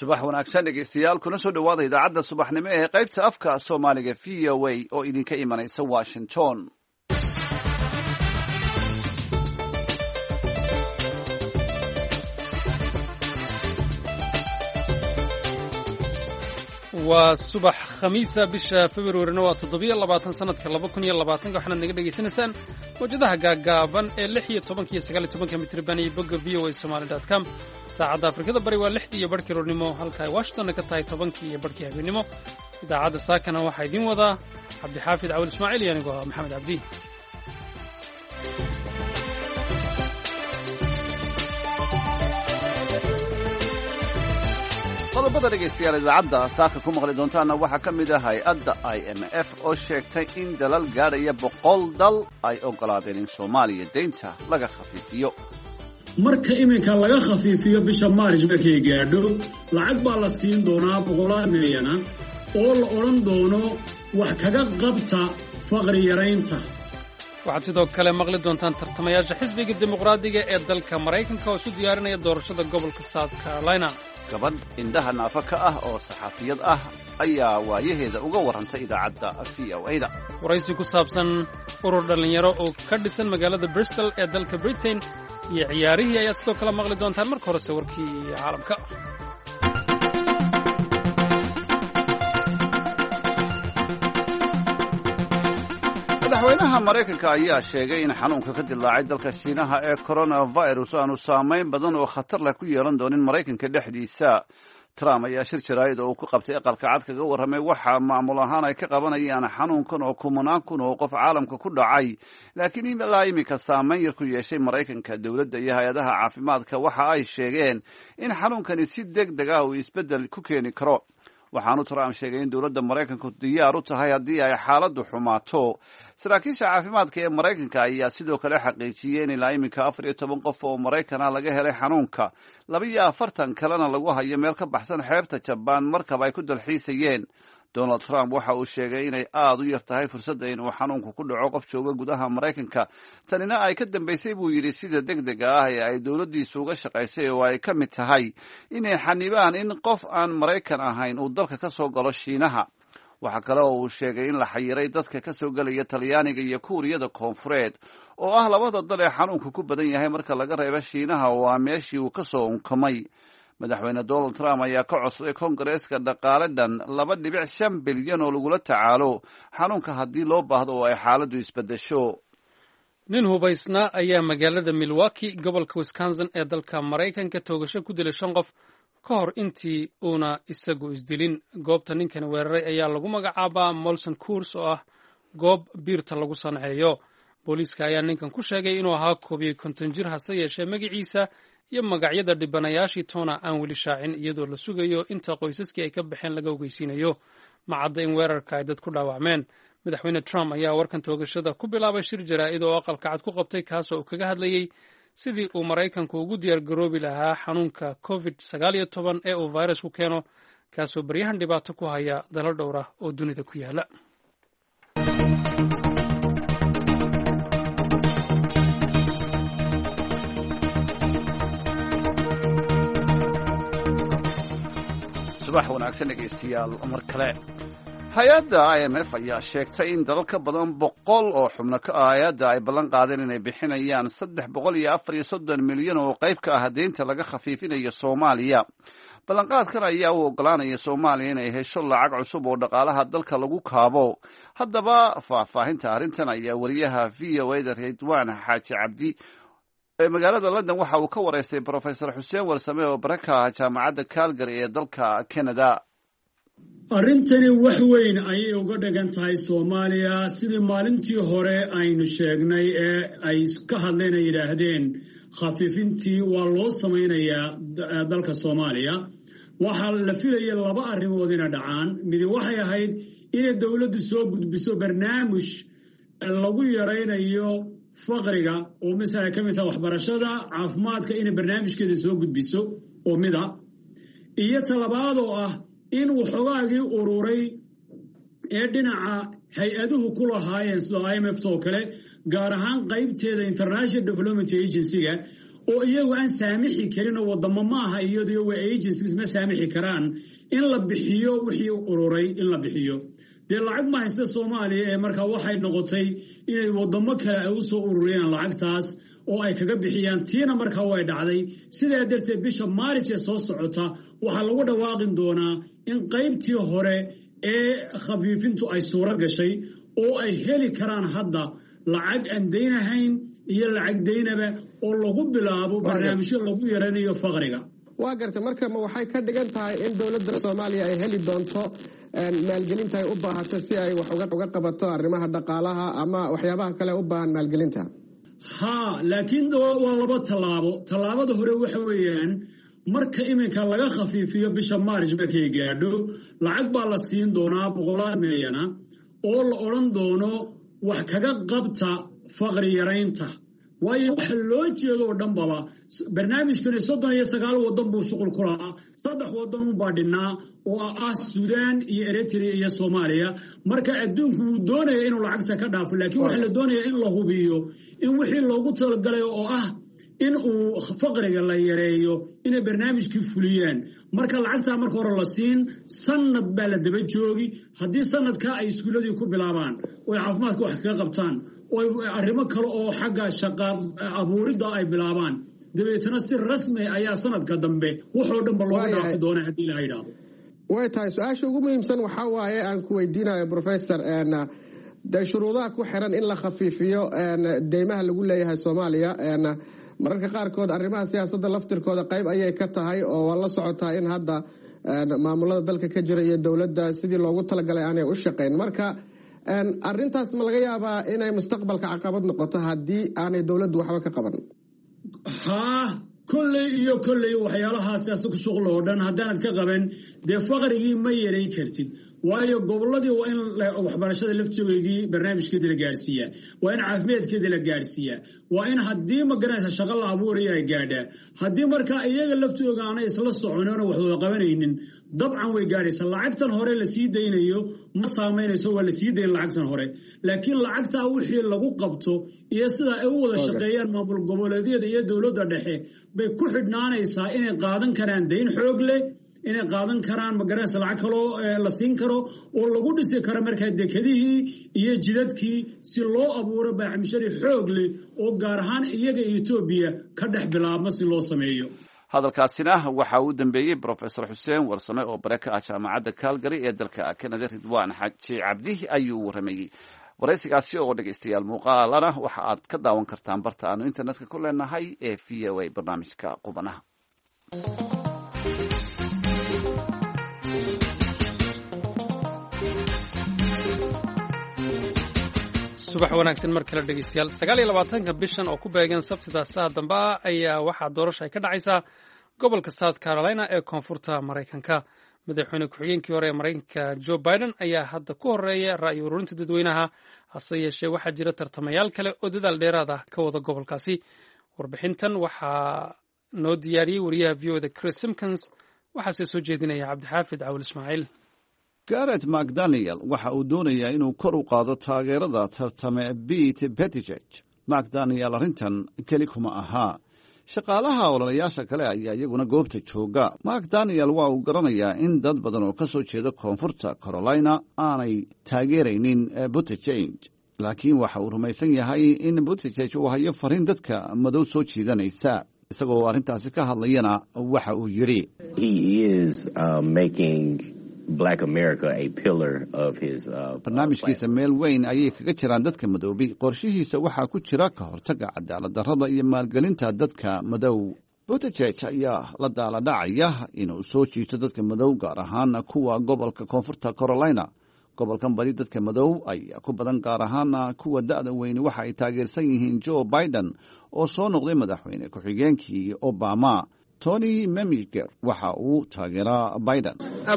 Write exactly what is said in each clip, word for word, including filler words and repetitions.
subax wanaagsan dhegeystayaal kuna soo dhawaada idaacadda subaxnimo ee qaybta afka Soomaaliga V O A oo idinka imanaysa Washington. waa subax khamiisa bisha February waa toddobiyo labaatan sanadka laba kun iyo labaatan waxaad naga dhageysanaysaan wajadaha gaagaaban ee lix iyo toban iyo sagaal iyo toban mitir bani bogga v o a somali dot com saacadda Afrikada bari waa lix iyo barkii roornimo halka ay Washington ka tahay toban iyo barkii habeenimo idaacadda saakana waxa idin wadaa Cabdi Xaafid Awil Ismaaciil iyo anigu Maxamed Cabdi qodobada dhegeystayaal idaacadda saaka ku maqli doontaana waxaa ka mid ah hay-adda I M F oo sheegtay in dalal gaadhaya boqol dal ay ogolaadeen in Soomaaliya deynta laga khafiifiyo. marka iminka laga khafiifiyo bisha Maarch markay gaadho lacag baa la siin doonaa boqolaal milyan oo la oran doono wax kaga qabta faqri yaraynta. waxaad sidoo kale maqli doontaan tartamayaasha xisbiga dimuqraadiga ee dalka Mareykanka oo isu diyaarinaya doorashada gobolka South Carolina. gabadh indhaha naafa ka ah oo saxaafiyad ah ayaa waayaheeda uga warantay idaacadda V O A-da. waraysi ku saabsan urur dhalinyaro oo ka dhisan magaalada Bristol ee dalka Britain iyo ciyaarihii ayaad sidoo kale maqli doontaan marka hore sawirkii caalamka. madaxweynaha Mareykanka ayaa sheegay in xanuunka ka dilaacay dalka Shiinaha ee coronavirus aanu saameyn badan oo khatar leh ku yeelan doonin Mareykanka dhexdiisa. Trump ayaa shir jaraa'id oo uu ku qabtay aqalka cad kaga warramay waxa maamul ahaan ay ka qabanayaan xanuunkan oo kumanaan kun oo qof caalamka ku dhacay, laakiin ilaa iminka saameyn yar ku yeeshay Mareykanka. Dowladda iyo hay-adaha caafimaadka waxa ay sheegeen in xanuunkani si degdeg ah uu isbeddel ku keeni karo. waxaanu Trump sheegay in dowladda Mareykanku diyaar u tahay haddii ay xaaladdu xumaato. saraakiisha caafimaadka ee Mareykanka ayaa sidoo kale xaqiijiyay in ilaa iminka afar iyo toban qof oo Mareykan ah laga helay xanuunka, laba iyo afartan kalena lagu hayo meel ka baxsan xeebta Jabaan markab ay ku dalxiisayeen. Donald Trump waxa uu sheegay inay aad u yar tahay fursadda inuu xanuunku ku dhaco qof jooga gudaha Mareykanka. tanina ay ka dambaysay buu yidhi sida degdega ah ee ay dowladdiisu uga shaqaysay oo ay ka mid tahay inay xanibaan in qof aan Mareykan ahayn uu dalka ka soo galo Shiinaha. waxa kale oo uu sheegay in la xayiray dadka ka soo galaya Talyaaniga iyo Kuuriyada Koonfureed oo ah labada dal ee xanuunku ku badan yahay marka laga reebo Shiinaha oo ah meeshii uu ka soo unkamay. madaxweyne Donald Trump ayaa ka codsaday Koongareeska dhaqaale dhan laba dhibic shan bilyan oo lagula tacaalo xanuunka haddii loo baahdo oo ay xaaladdu isbeddesho. nin hubaysnaa ayaa magaalada Milwaukee gobolka Wisconsin ee dalka Mareykanka toogasho ku dilay shan qof ka hor intii uuna isagu isdilin. goobta ninkan weeraray ayaa lagu magacaabaa Molson Coors oo ah goob biirta lagu sanceeyo. booliiska ayaa ninkan ku sheegay inuu ahaa koob iyo konton jir hase yeeshee magaciisa iyo magacyada dhibanayaashii toona aan weli shaacin, iyadoo la sugayo inta qoysaskii ay ka baxeen laga ogeysiinayo. macadda in weerarka ay dad ku dhaawacmeen. madaxweyne Trump ayaa warkan toogashada ku bilaabay shir jaraa'id oo aqalka cad ku qabtay kaasoo uu kaga hadlayay sidii uu Mareykanku ugu diyaar garoobi lahaa xanuunka covid sagaal iyo toban ee uu virus ku keeno, kaasoo baryahan dhibaato ku haya dalal dhowr ah oo dunida ku yaala. subax wanaagsan dhegeystayaal mar kale. hay-adda I M F ayaa sheegtay in dalal ka badan boqol oo xubno ka ah hay-adda ay ballan qaadeen inay bixinayaan saddex boqol iyo afar iyo soddon milyan oo qayb ka ah deynta laga khafiifinayo Soomaaliya. ballanqaadkan ayaa u ogolaanaya Soomaaliya inay hesho lacag cusub oo dhaqaalaha dalka lagu kaabo. haddaba faahfaahinta arrintan ayaa wariyaha V O A-da Ridwaan Xaaji Cabdi ee magaalada London waxa uu ka wareystay Professor Xuseen Warsame oo baraka ah jaamacadda Calgary ee dalka Canada. arrintani wax weyn ayay uga dhigan tahay Soomaaliya sidii maalintii hore aynu sheegnay ee ay ka hadleen ay yiraahdeen khafiifintii waa loo samaynayaa dalka Soomaaliya. waxaa la filayay laba arrimood inay dhacaan. mid waxay ahayd in dawladdu soo gudbiso barnaamij lagu yareynayo faqriga oo mesela ka mid ah waxbarashada, caafimaadka, in barnaamijkeeda soo gudbiso oo mid ah. iyo talabaad oo ah in waxoogaagii ururay ee dhinaca hay-aduhu ku lahaayeen sida I M F oo kale, gaar ahaan qaybteeda International Development Agency-ga oo iyagu aan saamixi karin oo wadamo ma aha iyadoo waa agencies ma saamixi karaan in la bixiyo wixii ururay in la bixiyo dee lacag ma haysta Soomaaliya ee markaa waxay noqotay inay wadamo kale ay u soo ururiyaan lacagtaas oo ay kaga bixiyaan tiina markaa way dhacday sidaa darteed bisha March ee soo socota waxaa lagu dhawaaqin doonaa in qaybtii hore ee khafiifintu ay suura gashay oo ay heli karaan hadda lacag aan deynahayn iyo lacag deynaba oo lagu bilaabo barnaamijyo lagu yaranayo faqriga. waa gartay marka ma waxay ka dhigan tahay in dowladda Soomaaliya ay heli doonto maalgelinta ay u baahato si ay wax uga qabato arrimaha dhaqaalaha ama waxyaabaha kale u baahan maalgelinta? ha laakiin waa laba talaabo talaabada hore waxa weeyaan marka iminka laga khafiifiyo bisha March markay gaadho lacag baa la siin doonaa boqolaal milyan oo la oran doono wax kaga qabta faqri yaraynta waayo waxa loo jeedo oo dhanbaba barnaamijkan soddon iyo sagaal wadan buu shuqul ku lahaa saddex wadan u baadhinaa oo ah Suudaan iyo Eritrea iyo Soomaaliya marka adduunku uu doonayo inuu lacagta ka dhaafo laakiin waxa la doonayaa in la hubiyo in wixii loogu talagalay oo ah in uu faqriga la yareeyo inay barnaamijkii fuliyaan marka lacagta marka hore la siin sanad baa la daba joogi haddii sanadka ay iskuuladii ku bilaabaan oo caafimaadka wax kaga qabtaan oo arrimo kale oo xagga shaqo abuurida ay bilaabaan dabeetana si rasmi ayaa sanadka dambe wuxuu dhanba looga dhaafi doonaa haddii la yidhaahdo. way tahay su-aasha ugu muhiimsan waxaa waaye aan ku weydiinayo professor dee shuruudaha ku xiran in la khafiifiyo deymaha lagu leeyahay Soomaaliya mararka qaarkood arrimaha siyaasadda laftirkooda qayb ayay ka tahay oo waa la socotaa in hadda maamulada dalka ka jira iyo dowladda sidii loogu talagalay aanay u shaqayn marka arrintaas ma laga yaabaa inay mustaqbalka caqabad noqoto haddii aanay dowladdu waxba ka qaban? haa kolley iyo kolley waxyaalahaas ku shuqul oo dhan haddaanad ka qaban dee faqrigii ma yaray kartid waayo gobolladii waa in waxbarashada laftigeedii barnaamijkeeda la gaarsiiyaa waa in caafimaadkeeda la gaarsiiyaa waa in haddii ma garanaysa shaqo la abuurayo ay gaadhaa haddii markaa iyaga laftooga aanay isla soconoona wax wada qabanaynin dabcan way gaadhaysa lacagtan hore la sii daynayo ma saamaynayso waa la sii dayn lacagtan hore laakiin lacagtaa wixii lagu qabto iyo sida ay u wada shaqeeyaan maamul goboleedyada iyo dowladda dhexe bay ku xidhnaanaysaa inay qaadan karaan dayn xoog leh inay qaadan karaan magaranaysa lacag kaloo la siin karo oo lagu dhisi karo markaa dekedihii iyo jidadkii si loo abuuro baacmishari xoog leh oo gaar ahaan iyaga Ethiopia ka dhex bilaabma si loo sameeyo. hadalkaasina waxa uu dambeeyey professor Xuseen Warsame oo baraka ah jaamacadda Calgary ee dalka Canada. Ridwaan Xaaji Cabdi ayuu waramayay waraysigaasi oo dhageystayaal muuqaalana waxa aad ka daawan kartaan barta aanu internetka ku leenahay ee V O A barnaamijka qubanaha. subax wanaagsan mar kale dhegeystayaal sagaal iyo labaatanka bishan oo ku beegan sabtida saa dambe ah ayaa waxaa doorasho ay ka dhacaysaa gobolka South Carolina ee koonfurta Maraykanka. madaxweyne ku-xigeenkii hore ee Maraykanka Joe Biden ayaa hadda ku horeeya ra'yi ururinta dadweynaha hase yeeshee waxaa jira tartamayaal kale oo dadaal dheeraad ah ka wada gobolkaasi. warbixintan waxaa noo diyaariyey wariyaha V O A Chris Simpkins waxaase soo jeedinaya Cabdixaafid Cawil Ismaaciil. Garrett McDaniel waxa uu doonayaa inuu kor u qaado taageerada tartame Pete Buttigieg. McDaniel arrintan keli kuma ahaa shaqaalaha ololayaasha kale ayaa iyaguna goobta jooga. McDaniel waa uu garanayaa in dad badan oo ka soo jeeda koonfurta Carolina aanay taageeraynin Buttigieg laakiin waxa uu rumaysan yahay in Buttigieg uu hayo fariin dadka madow soo jiidanaysa. isagoo arrintaasi ka hadlayana waxa uu yidhi Black America a pillar of his uh, barnaamijkiisa meel weyn ayay kaga jiraan dadka madoobi. qorshihiisa waxaa ku jira ka hortaga cadaalad darrada iyo maalgelinta dadka madow. Buttigieg ayaa la daala dhacaya inuu soo jiito dadka madow gaar ahaan kuwa gobolka koonfurta Carolina. gobolkan badi dadka madow ayaa ku badan gaar ahaan kuwa da'da weyni waxa ay taageersan yihiin Joe Biden oo soo noqday madaxweyne ku-xigeenkii Obama. Tony Memiger waxa uu taageeraa Biden.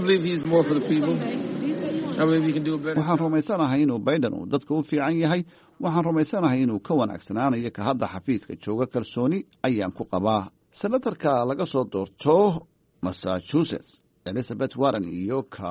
waxaan rumaysanahay inuu Biden uu dadka u fiican yahay. waxaan rumaysanahay inuu ka wanaagsanaanayo ka hadda xafiiska jooga. kalsooni ayaan ku qabaa. senatarka laga soo doorto Massachusetts Elizabeth Warren iyo ka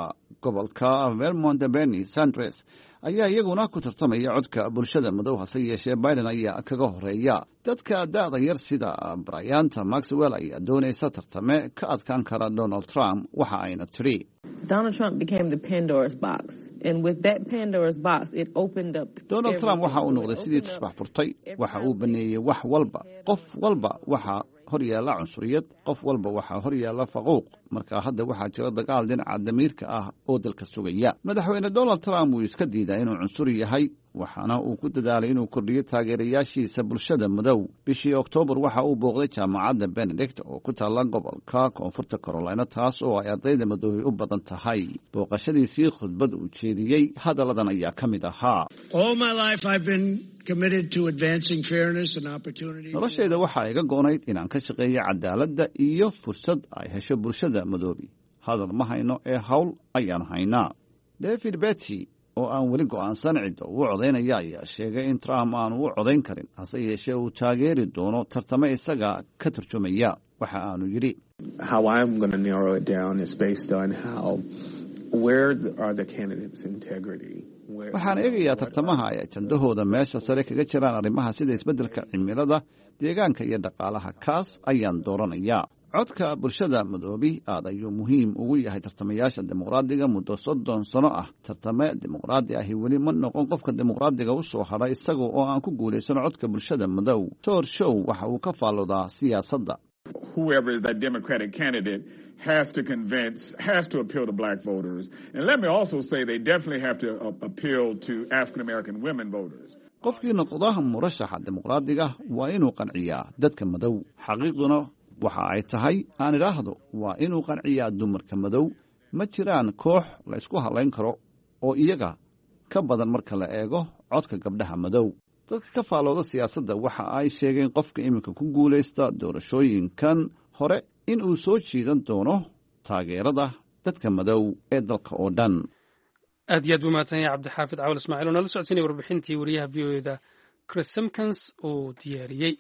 gobolka Vermont Bernie Sanders ayaa iyaguna ku tartamaya codka bulshada madow, hase yeeshee Biden ayaa kaga horeeya. dadka da'da yar sida Bryant Maxwell ayaa doonaysa tartame ka adkaan kara Donald Trump, waxa ayna tiri Donald Trump became the Pandora's box, and with that Pandora's box it opened up to Donald Trump waxa uu noqday sidii tusbax furtay, waxa uu baneeyay wax walba, qof walba waxa hor yaala cunsuriyad, qof walba waxa hor yaala faquuq. Marka hadda waxa jira dagaal dhinaca damiirka ah oo dalka sugaya. Madaxweyne Donald Trump uu iska diiday inuu cunsur yahay, waxaana uu ku dadaalay inuu kordhiyo taageerayaashiisa bulshada madow. Bishii Oktoobar waxa uu booqday jaamacadda Benedict oo ku taala gobolka Koonfurta Carolina, taas oo ay ardayda madow u badan tahay. Booqashadiisii khudbad uu jeediyey hadalladan ayaa ka mid ahaa. All my life I've been committed to advancing fairness and opportunity. Noloshayda waxaa iga goonayd inaan ka shaqeeyo cadaaladda iyo fursad ay hesho bulshada madoobi. Hadal ma hayno ee hawl ayaanu haynaa. David Betty oo aan weli go'aansan cidda uu codaynaya ayaa sheegay in Trump aanu u codayn karin, hase yeeshee uu taageeri doono tartame isaga ka tarjumaya. Waxa aanu yidhi How I'm going to narrow it down is based on how where are the candidates' integrity. waxaan eegayaa tartamaha ay ajandahooda meesha sare kaga jiraan arrimaha sida isbeddelka cimilada, deegaanka iyo dhaqaalaha. Kaas ayaan dooranayaa. codka bulshada madoobi aad ayuu muhiim ugu yahay tartamayaasha dimuqraadiga muddo soddon sano ah. tartame dimuqraadi ahi weli ma noqon qofka dimuqraadiga u soo hadhay isaga oo aan ku guulaysan codka bulshada madow. Tor Show waxa uu ka faaloodaa siyaasadda. Whoever is that Democratic candidate has to convince, has to appeal to black voters. And let me also say they definitely have to uh, appeal to African American women voters. qofkii noqda murashaxa dimuqraadiga waa inuu qanciyaa dadka madow. xaqiiqduna waxa ay tahay aan idhaahdo waa inuu qanciyaa dumarka madow. ma jiraan koox la isku halayn karo oo iyaga ka badan marka la eego codka gabdhaha madow. dadka ka faalooda siyaasadda waxa ay sheegeen qofka iminka ku guulaysta doorashooyinkan hore in uu soo jiidan doono taageerada dadka madow ee dalka oo dhan. aad iyo aad u mahadsan yahay cabdixaafid cawal ismaaciil oo nala socodsiinaya warbixintii wariyaha v o eda Chris Simkins uu diyaariyey.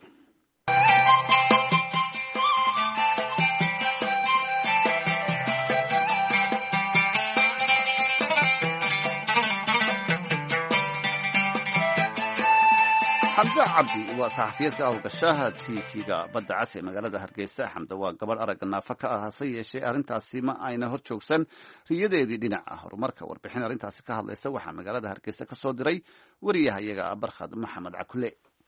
xamda cabdi waa saxafiyad ka howlgashaha tv-ga badda cas ee magaalada Hargeysa. xamda waa gabadh aragga naafa ka ah, hase yeeshee arrintaasi ma ayna hor joogsan riyadeedii dhinaca horumarka. warbixin arrintaasi ka hadlaysa waxaa magaalada Hargeysa ka soo diray wariyahayaga Barkhad Maxamed Cakule.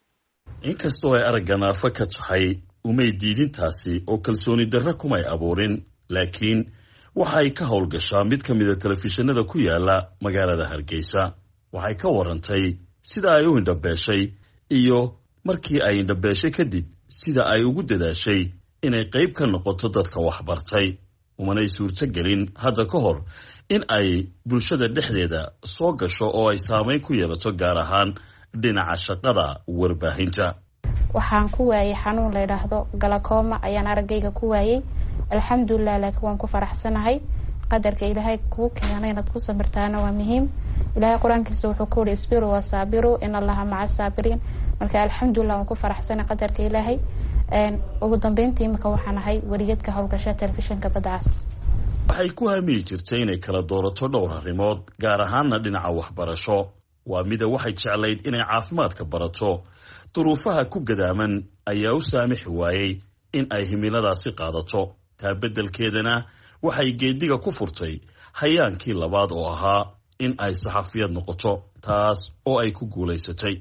inkastoo ay aragga naafa ka tahay umay diidintaasi oo kalsooni darro kumay abuurin, laakiin waxa ay ka howlgashaa mid ka mida telefishinada ku yaala magaalada Hargeysa. waxay ka warantay sida ay u indhabeeshay iyo markii ay indhabeeshay kadib sida ay ugu dadaashay inay qayb ka noqoto dadka waxbartay. umanay suurtagelin hadda ka hor in ay bulshada dhexdeeda soo gasho oo ay saamayn ku yeelato, gaar ahaan dhinaca shaqada warbaahinta. waxaan ku waayay xanuun la yiraahdo galakooma ayaan araggayga ku waayay. alxamdulilah, laakiin waan ku faraxsanahay. qadarka ilaahay kuu keenay inaad ku samirtaana waa muhiim. ilaahay quraankiisa wuxuu ku yiri isbiru wa sabiru in allaha maca saabiriin. marka alxamdulilah waan ku faraxsanahay qadarka ilaahay. een ugu dambeyntii marka waxaan ahay wariyadka howlgasha telefishinka badda cas. waxay ku haamiyi jirtay inay kala doorato dhowr arrimood, gaar ahaanna dhinaca waxbarasho. waa mida waxay jeclayd inay caafimaadka barato. duruufaha ku gadaaman ayaa u saamixi waayey in ay himiladaasi qaadato. taa beddelkeedana waxay geediga ku furtay hayaankii labaad oo ahaa in ay saxafiyad noqoto, taas oo ay ku guulaysatay.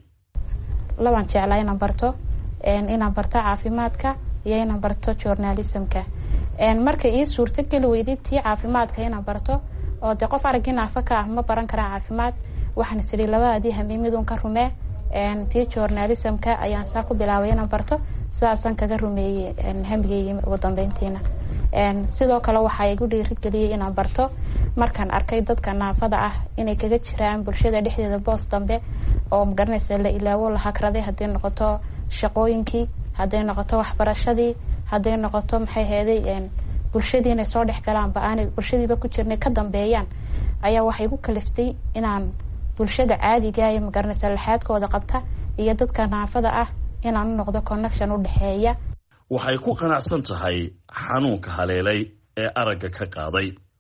labaan jeclaa inaan barto inaan barto caafimaadka iyo inaan barto journalismka. marka ii suurtageli weydii tii caafimaadka inaan barto oo de qof aragii naafa ka ah ma baran karaa caafimaad, waxaan isiri labadii hamiimidun ka rumee. tii journalismka ayaan saa ku bilaabay inaan barto, sidaasaan kaga rumeeyey hamigeyga ugu dambeyntiina. sidoo kale waxaa igu dhiirigeliyey inaan barto markaan arkay dadka naafada ah inay kaga jiraan bulshada dhexdeeda boos dambe oo magaranaysa la ilaawo la hakraday, hadday noqoto shaqooyinkii, hadday noqoto waxbarashadii, hadday noqoto maxay heeday bulshadii inay soo dhex galaanba aanay bulshadiiba ku jirnay ka dambeeyaan. ayaa waxay igu kaliftay inaan bulshada caadiga ee magaranaysa laxaadkooda qabta iyo dadka naafada ah inaan u noqdo connection u dhexeeya. waxay ku qanacsan tahay xanuunka haleelay ee aragga ka qaaday.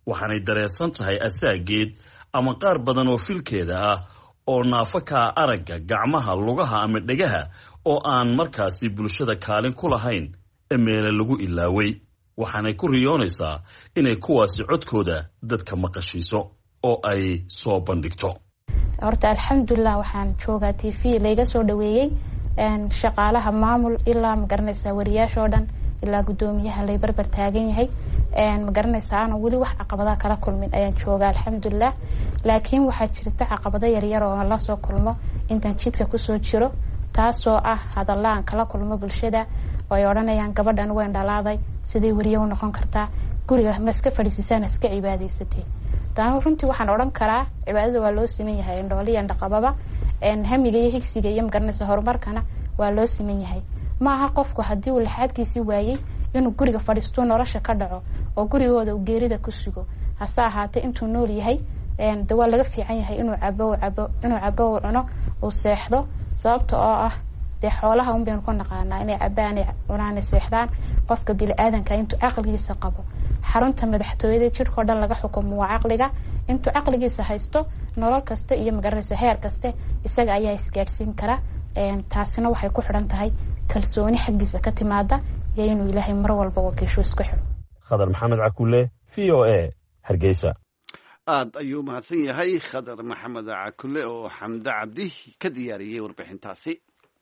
waxaanay dareersan tahay asaageed ama qaar badan oo filkeeda ah oo naafo kaa aragga gacmaha lugaha ama dhegaha oo aan markaasi bulshada kaalin ku lahayn ee meele lagu ilaaway waxaanay ku riyoonaysaa inay kuwaasi codkooda dadka maqashiiso oo ay soo bandhigto. horta alxamdulilah waxaan joogaa t v layga soo dhaweeyey shaqaalaha maamul ilaa ma garanaysaa wariyaashoo dhan ilaa guddoomiyaha lay barbar taagan yahay ma garanaysaa ana weli wax caqabadaha kala kulmin ayaan joogaa alxamdulilah. laakiin waxaa jirta caqabado yaryar oo aan la soo kulmo intaan jidka kusoo jiro taasoo ah hadalla aan kala kulmo bulshada oo ay odhanayaan gabadhan weyn dhalaaday sidii wariye u noqon kartaa guriga ma iska fadhiisisaan iska cibaadaysatay. taan runtii waxaan odhan karaa cibaadada waa loo siman yahay indhooliya dhaqababa hamiga iyo higsiga iyo ma garanaysaa horumarkana waa loo siman yahay. ma aha qofku haddii uu laxaadkiisii waayey inuu guriga fadhiisto nolosha ka dhaco oo gurigooda uu geerida ku sugo hase ahaatee intuu nool yahay de waa laga fiican yahay inuu cabo cabo inuu cabo uu cuno uu seexdo sababta oo ah dee xoolaha un baynu ku naqaanaa inay cabaan ay cunaan ay seexdaan. qofka bini'aadanka intuu caqligiisa qabo xarunta madaxtooyada jirkoo dhan laga xukumo waa caqliga intuu caqligiisa haysto nolol kasta iyo magaranaysa heer kaste isaga ayaa isgaadhsiin kara. taasina waxay ku xidhan tahay kalsooni xaggiisa ka timaada iyo inuu ilaahay mar walba wakiisho isku xidho. khadar maxamed cakulle v o a hargeysa. aad ayuu mahadsan yahay khadar maxamed cakulle oo xamde cabdi ka diyaariyey warbixintaasi.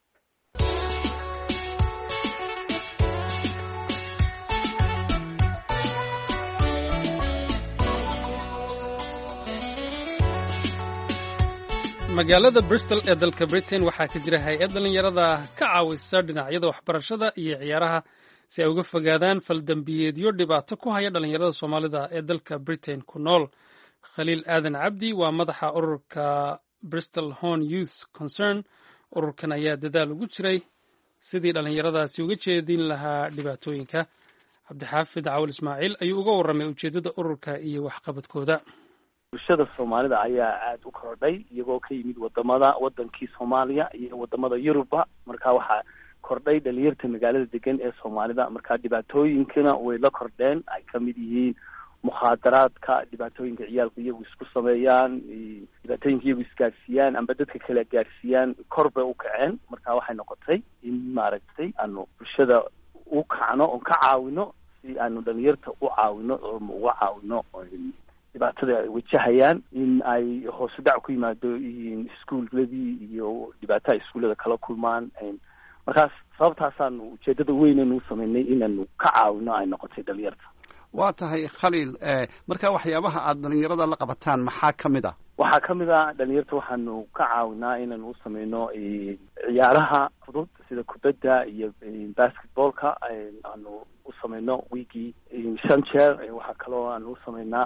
magaalada Bristol ee dalka Britain waxaa ka jira hay-ad dhalinyarada ka caawisa dhinacyada waxbarashada iyo ciyaaraha si ay uga fogaadaan faldambiyeedyo dhibaato ku haya dhalinyarada Soomaalida ee dalka Britain ku nool. Khaliil Aadan Cabdi waa madaxa ururka Bristol Horn Youth Concern. ururkan ayaa dadaal ugu jiray sidii dhalinyaradaasi uga jeedin lahaa dhibaatooyinka. Cabdixaafid Cawil Ismaaciil ayuu uga warramay ujeedada ururka iyo waxqabadkooda. bulshada Soomaalida ayaa aad u kordhay iyagoo ka yimid wadamada wadankii Soomaaliya iyo wadamada Yurubba marka waxa kordhay dhalinyarta magaalada degan ee Soomaalida marka dhibaatooyinkana way la kordheen ay kamid yihiin mukhadaraadka dhibaatooyinka ciyaalku iyagu isku sameeyaan dhibaatooyinka iyagu isgaarsiiyaan amba dadka kale gaarsiiyaan korba u kaceen marka waxay noqotay in maaragtay aanu bulshada u kacno oo ka caawino si aanu dhalinyarta u caawino oo u caawino dhibaatada ay wajahayaan in ay hoos u dhac ku yimaado iskuuladii iyo dhibaatada iskuulada kala kulmaan markaas sababtaasaan ujeedada weynaynu sameynay inaanu ka caawino ay noqotay dhalinyarta. waa tahay Khaliil marka waxyaabaha aad dhalinyarada la qabataan maxaa ka mid ah? waxaa ka mid ah dhalinyarta waxaanu ka caawinaa inaanu u sameyno ciyaaraha fudud sida kubadda iyo basketballka aanu u sameyno wiigii shan jeer waxaa kaloo aanu u sameynaa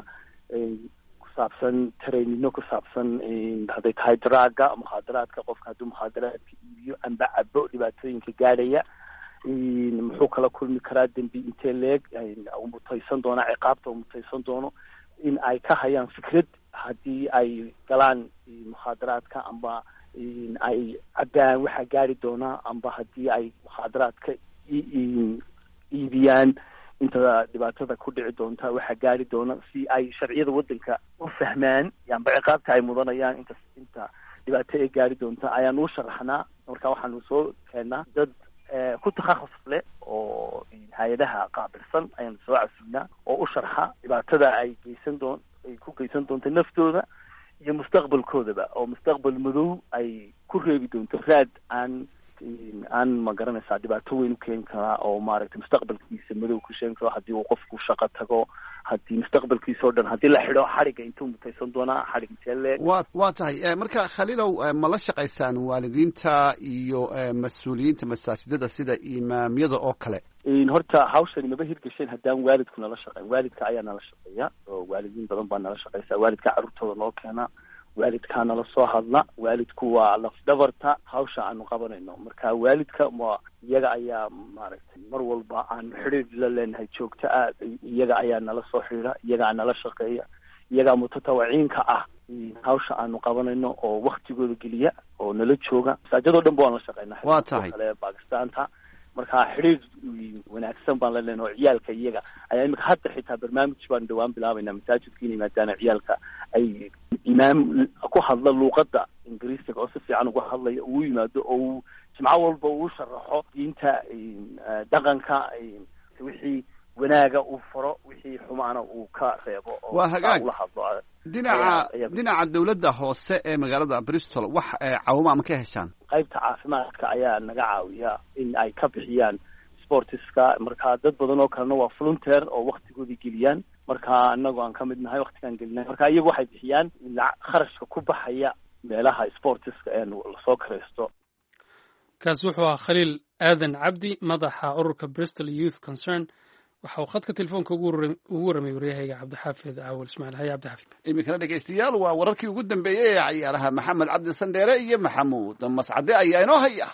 ku saabsan trainino ku saabsan hadday tahay draaga mukhadaraadka qofka hadduu mukhadaraadka iibiyo amba cabo dhibaatooyinka gaadhaya muxuu kala kulmi karaa dembi intee leeg mutaysan doona ciqaabta mutaysan doono in ay ka hayaan fikrad haddii ay galaan mukhadaraadka amba ay cabaan waxaa gaari doona amba haddii ay mukhadaraadka iibiyaan inta dhibaatada ku dhici doonta waxaa gaari doona si ay sharciyada wadanka u fahmaan amba ciqaabta ay mudanayaan inta inta dhibaato ay gaari doonta ayaan u sharaxnaa marka waxaanu soo keenaa dad ku takhasus leh oo hay-adaha qaabilsan ayaanu soo casulinaa oo u sharxa dhibaatada ay geysan doon ay ku geysan doonta naftooda iyo mustaqbalkoodaba oo mustaqbal madow ay ku reebi doonto raad aan aan ma garanaysaa dhibaato weyn u keeni karaa oo maaragtay mustaqbalkiisa madow ku sheegi karo haddii uu qofku shaqo tago haddii mustaqbalkiisa oo dhan haddii la xidho xadhigga intuu mutaysan doonaa xadhig intee leeg. waa waa tahay marka Khaliilow ma la shaqaysaan waalidiinta iyo mas-uuliyiinta masaajidada sida imaamyada oo kale? horta hawshani maba hirgasheen haddaan waalidku nala shaqeyn. waalidka ayaa nala shaqeeya oo waalidiin badan baa nala shaqeysa waalidka carruurtooda noo keena waalidkaa nala soo hadla waalidku waa lafdhabarta hawsha aanu qabanayno marka waalidka ma iyaga ayaa maaragtay mar walba aan xidhiir la leenahay joogto ah iyaga ayaa nala soo xidhiira iyagaa nala shaqeeya iyagaa mutatawiciinka ah hawsha aanu qabanayno oo waktigooda geliya oo nala jooga masaajidoo dhan ba waan la shaqeynaa waa tahay kale Bakistaanta marka xidhiir wanaagsan baan la leenahay oo ciyaalka iyaga ayaa imika hadda xitaa barnaamij baan dhawaan bilaabaynaa masaajidka inay maadaana ciyaalka ay imaam ku hadla luuqadda ingiriisiga oo si fiican uga hadlaya uu yimaado oo uu jimco walba uu sharaxo diinta dhaqanka wixii wanaaga uu faro wixii xumaana uu ka reebo oo waa hagaag ula hadlo dhinaca dhinaca dawladda hoose ee magaalada Bristol wax caawimo ama ka heshaan qaybta caafimaadka ayaa naga caawiya in ay ka bixiyaan sportiska marka dad badan oo kalena waa volunteer oo waqtigoodii geliyaan marka annagu aan ka mid nahay waqtigaan gelinay marka iyagu waxay bixiyaan kharashka ku baxaya meelaha sportiska ee lasoo karaysto kaas wuxuu ahaa Khaliil Aadan Cabdi madaxa ururka Bristol Youth Concern waxa uu khadka telefoonka ugu waramay wariyahayga Cabdixaafid Aawil Ismaaciil hay Cabdixaafid iminkana dhegeystayaal waa wararkii ugu dambeeyay ee ciyaaraha Maxamed Cabdi Sandheere iyo Maxamuud Mascade ayaa inoo haya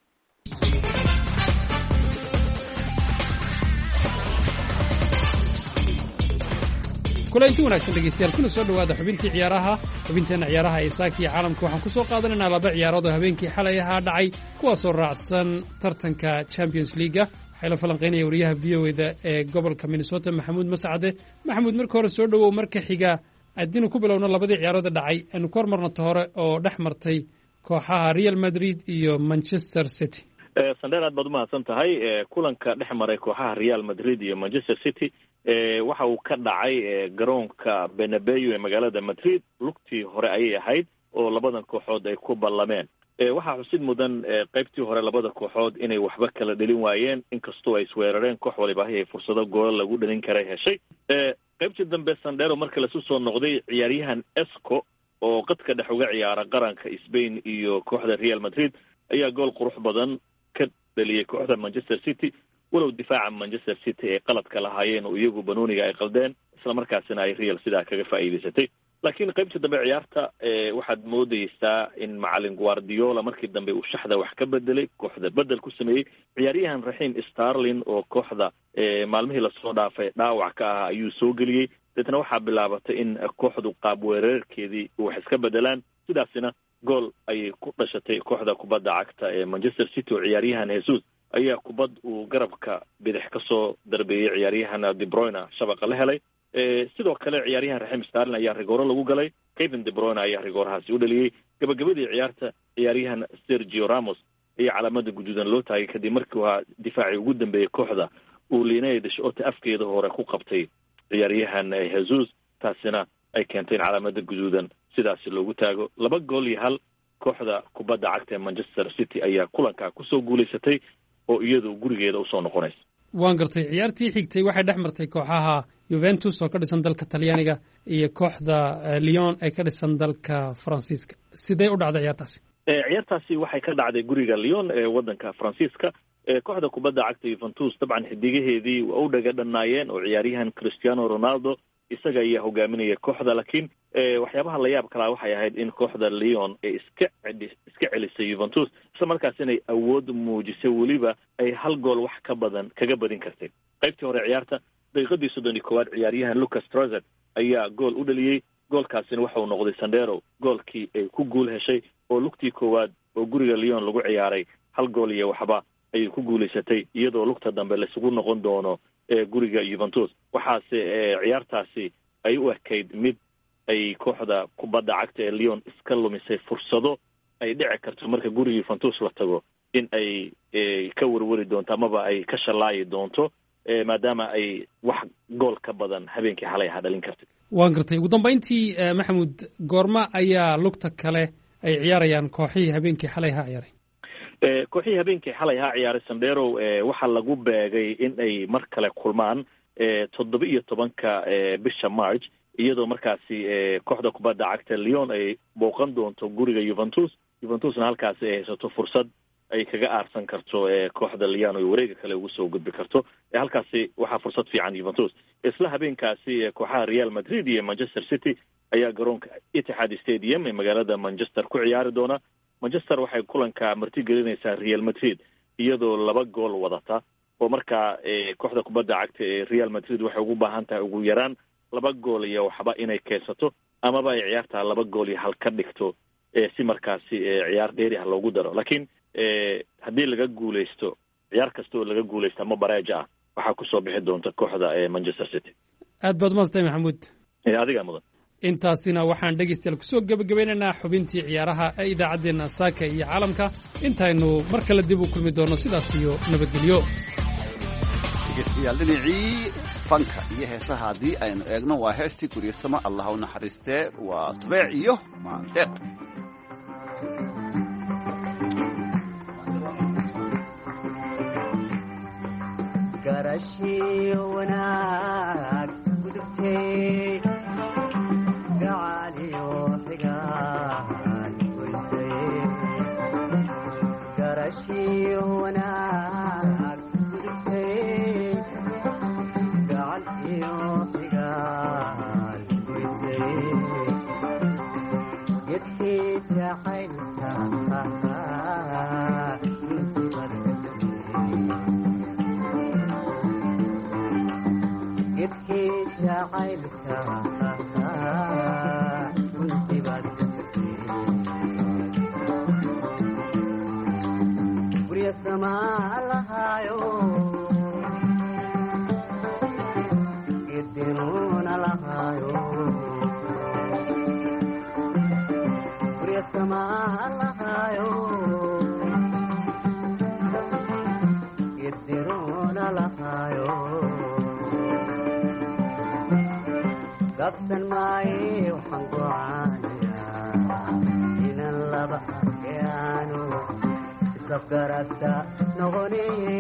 kulanti wanaagsan dhegeystayaal kuna soo dhawaada xubintii ciyaaraha xubinteena ciyaaraha ee saakiya caalamka waxaan ku soo qaadanaynaa laba ciyaarood oo habeenkii xalay ahaa dhacay kuwaasoo raacsan tartanka Champions League waxaa la falanqeynaya wariyaha V O A-da ee gobolka Minnesota Maxamuud Mascade Maxamuud marka hore soo dhawow marka xiga adinu ku bilowno labadii ciyaarood dhacay aanu kor marno hore oo dhex martay kooxaha Real Madrid iyo Manchester City Sandheer aad baad u mahadsan tahay kulanka dhex maray kooxaha Real Madrid iyo Manchester City waxa uu ka dhacay garoonka Bernabeu ee magaalada Madrid lugtii hore ayay ahayd oo labadan kooxood ay ku ballameen waxaa xusid mudan qaybtii hore labada kooxood inay waxba kala dhalin waayeen inkastoo ay isweerareen koox waliba ay fursado gool lagu dhalin karay heshay qaybtii dambe Sandero marka la soo noqday ciyaaryahan Esco oo qadka dhex uga ciyaara qaranka Spain iyo kooxda Real Madrid ayaa gool qurux badan ka dhaliyay kooxda Manchester City walow difaaca Manchester City ay qaladka lahaayeen oo iyagu banooniga ay qaldeen isla markaasina ay Real sidaa kaga faa'iideysatay laakiin qaybta dambe ciyaarta waxaad moodaysaa in macallin Guardiola markii dambe uu shaxda wax ka bedelay kooxda bedel ku sameeyay ciyaaryahan Raheem Sterling oo kooxda maalmihii la soo dhaafay dhaawac ka ah ayuu soo geliyay dadna waxa bilaabatay in kooxdu qaab weerarkeedii wax iska bedelaan sidaasina gool ay ku dhashatay kooxda kubadda cagta ee Manchester City oo ciyaaryahan Jesus ayaa kubad uu garabka bidix ka soo darbeeyay ciyaaryahan De Bruyne shabaqa la helay sidoo kale ciyaaryahan Raheem Sterling ayaa rigooro lagu galay Kevin De Bruyne ayaa rigoorahaasi u dhaliyay gabagabadii ciyaarta ciyaaryahan Sergio Ramos ayaa calaamada guduudan loo taagay kadib markii uu difaaci ugu dambeeyay kooxda uu Liney Deshorte afkeeda hore ku qabtay ciyaaryahan Jesus taasina ay keentay calaamada guduudan sidaas loogu taago laba gool iyo hal kooxda kubadda cagta ee Manchester City ayaa kulanka ku soo guuleysatay oo iyadu gurigeeda u soo noqonaysa waan gartay ciyaartii xigtay waxay dhex martay kooxaha Juventus oo ka dhisan dalka Talyaaniga iyo kooxda Lyon ee ka dhisan dalka Faransiiska sidee u dhacday ciyaartaasi ciyaartaasi waxay ka dhacday guriga Lyon ee wadanka Faransiiska kooxda kubadda cagta Juventus dabcan xidigaheedii waa u dhaga dhanaayeen oo ciyaaryahan Cristiano Ronaldo isaga ayaa hogaaminaya kooxda laakiin waxyaabaha la yaab kala waxay ahayd in kooxda Lyon ay iska iska celisay Juventus isla markaasina ay awood muujisay waliba ay hal gool wax ka badan kaga badin kartay qaybtii hore ciyaarta daqiiqadii soddon iyo koowaad ciyaaryahan Lucas Trossard ayaa gool u dhaliyay goolkaasina waxa uu noqday Sandero goolkii ay ku guul heshay oo lugtii koowaad oo guriga Lyon lagu ciyaaray hal gool iyo waxba ay ku guuleysatay iyadoo lugta dambe la isugu noqon doono ee guriga Juventus waxaase ciyaartaasi ay u ekayd mid ay kooxda kubadda cagta ee Lyon iska lumisay fursado ay dhici karto marka guriga Juventus la tago in ay ka warwari doonto amaba ay ka shalaayi doonto maadaama ay wax gool ka badan habeenkii xalay ha dhalin kartay waan gartay ugu dambeyntii Maxamuud goorma ayaa lugta kale ay ciyaarayaan kooxihii habeenkii xalay ha ciyaaray kooxihii habeenkii xalay ha ciyaaray Sandero waxaa lagu beegay in ay mar kale kulmaan toddoba iyo tobanka bisha March iyadoo markaasi kooxda kubadda cagta Lyon ay booqan doonto guriga Juventus Juventusna halkaasi ay haysato fursad ay kaga aarsan karto kooxda Lyon oo wareega kale ugu soo gudbi karto halkaasi waxaa fursad fiican Juventus isla habeenkaasi kooxaha Real Madrid iyo Manchester City ayaa garoonka Etihad Stadium ee magaalada Manchester ku ciyaari doona Manchester waxay kulanka marti gelinaysaa Real Madrid iyadoo laba gool wadata oo markaa kooxda kubadda cagta ee Real Madrid waxay ugu baahan tahay ugu yaraan laba gool iyo waxba inay keensato amaba ay ciyaarta laba gool iyo hal ka dhigto si markaasi ciyaar dheeri ah loogu daro laakiin haddii laga guuleysto ciyaar kasta oo laga guulaysta ama bareeja ah waxaa kusoo bixi doonta kooxda ee Manchester City. aad baad maastay maxamuud. ee adiga mudan. intaasina waxaan dhegaystayaal kusoo gabagabeynaynaa xubintii ciyaaraha ee idaacaddeenna saaka iyo caalamka intaynu mar kale dib u kulmi doonno sidaas iyo nabadgelyo. dhegaystayaal dhinacii fanka iyo heesaha haddii aynu eegno waa heestii guryasamo allah u naxariistee waa tubeec iyo maandeeq. garashiyo wanaag gudubtay gacaliyo xigaan goysay garashiyo wanaag gudubtay gacaliyo xigaan goysay gedkii jacaylka gedkii jacaylka runtii baad ka jirtay gurya samaa lahaayo gedinuuna lahaayo gurya samaa lahaayo gedinuuna lahaayo qabsan maaye waxaan gocaanayaa inan laba arkayaano isafgarata noqone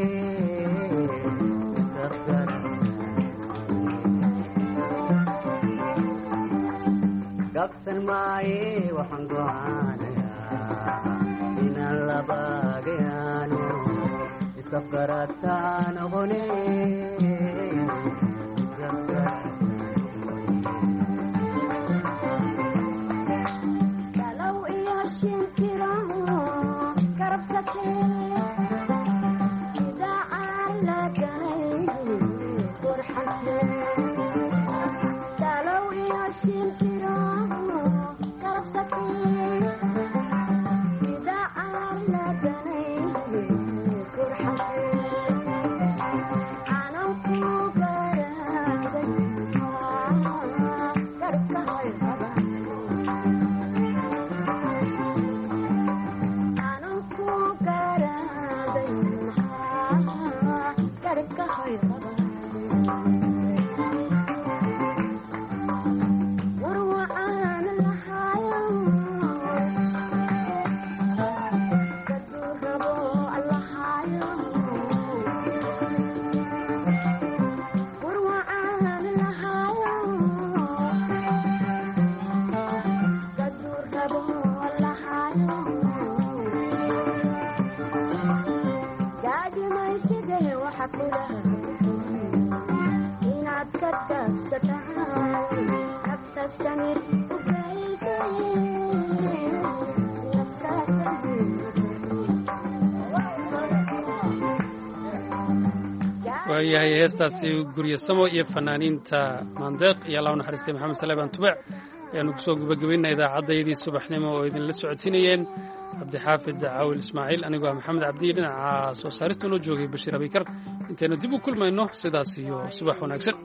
qabsan maaye waxaan gocaanayaa inan laba arkayaano isafgarata noqone waayahay heestaasi guryasamo iyo fanaaniinta maandeeq iyo allah u naxariistay maxamed saleebaan tubeec ayaanu kusoo gabagabaynaa idaacaddayadii subaxnimo oo idinla socodsiinayeen cabdixaafid caawil ismaaciil anigoo ah maxamed cabdiye dhinaca soo saarista noo joogay bashiir abikar intaynu dib u kulmayno sidaas iyo subax wanaagsan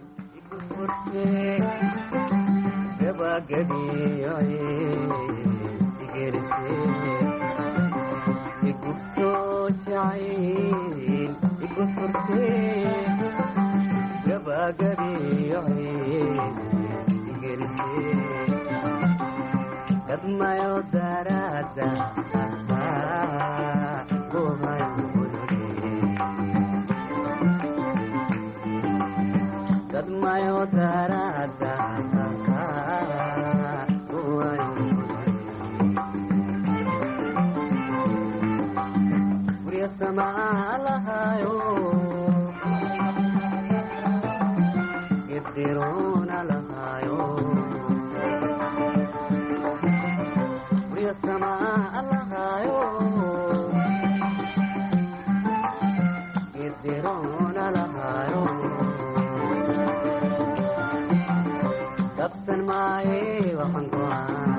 kadmayo darada kadmayo darada gurya samaa lahayo gediruuna lahayo qabsan maaye waxaan go'aan